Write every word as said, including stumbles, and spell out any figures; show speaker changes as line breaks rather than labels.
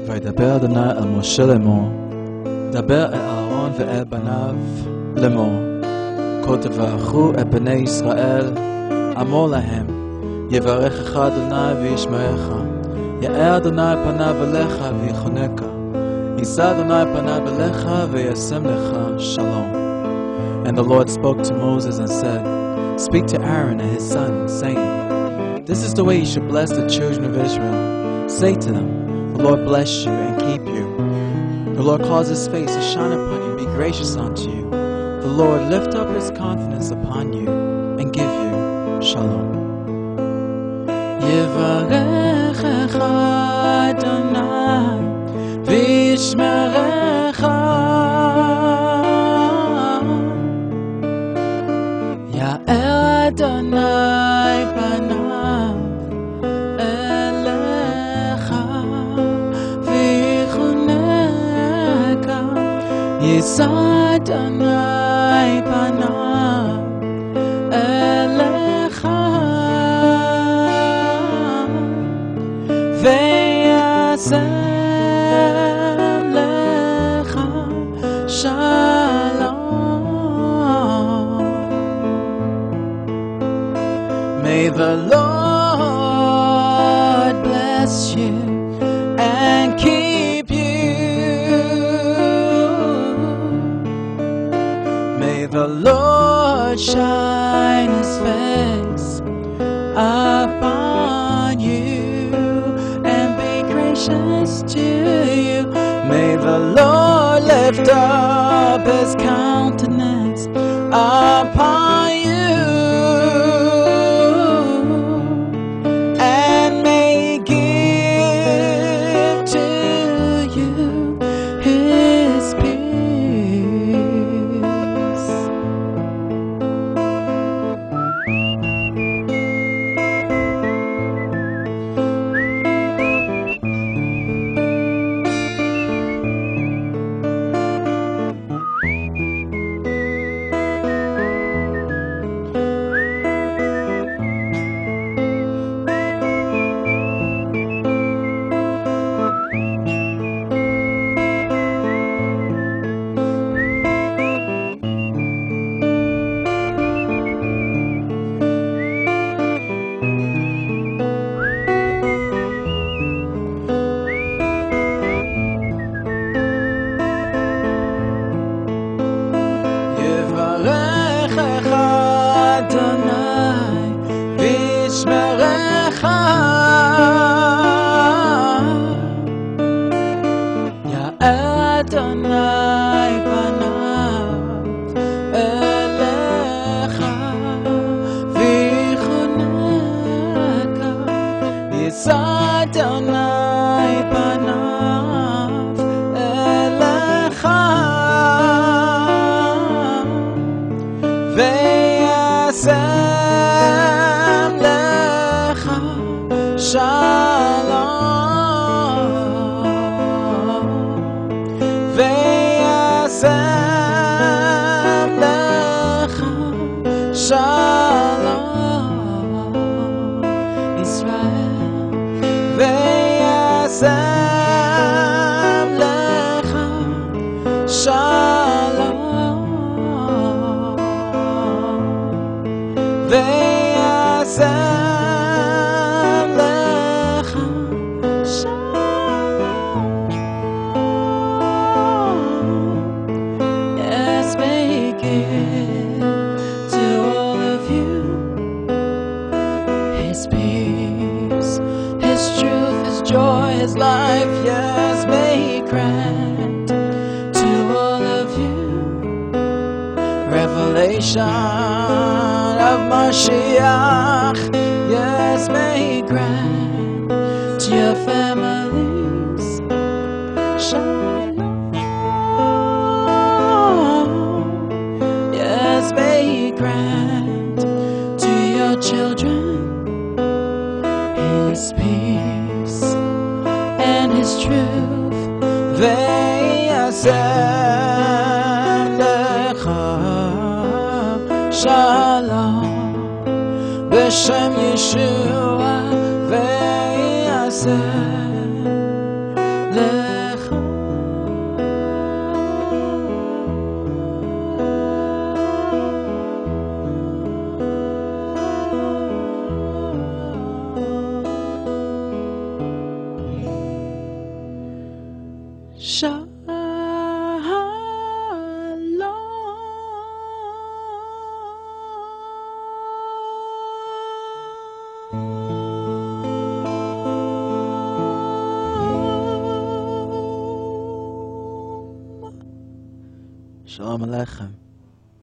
וידבר אדוני אל משה לאמור, דבר אל אהרון ואל בניו לאמור, כה תברכו את בני ישראל, אמור להם, יברכך אדוני וישמרך, יאר אדוני פניו אליך ויחונך, יישא אדוני פניו אליך וישם לך shalom. And the Lord spoke to Moses and said, Speak to Aaron and his son, saying, This is the way you should bless the children of Israel. Say to them, The Lord bless you and keep you. The Lord cause his face to shine upon you and be gracious unto you. The Lord lift up his countenance upon you and give you shalom. Yivarechecha Adonai v'yishmerecha, Ya'er Adonai panav elecha v'yichuneka, Yisah Adonai panav elecha ve'yasem lecha shalom. May the Lord bless you and keep you. May the Lord shine his face upon you and be gracious to you. May the Lord lift up his countenance upon you and may give to you his peace. Of Mashiach, yes, may he grant to your families shalom. Yes, may he grant to your children his peace and his truth. Ve'yasem lecha shalom b'shem Yeshua ve'yaseh לך. שלום. שלום עליכם.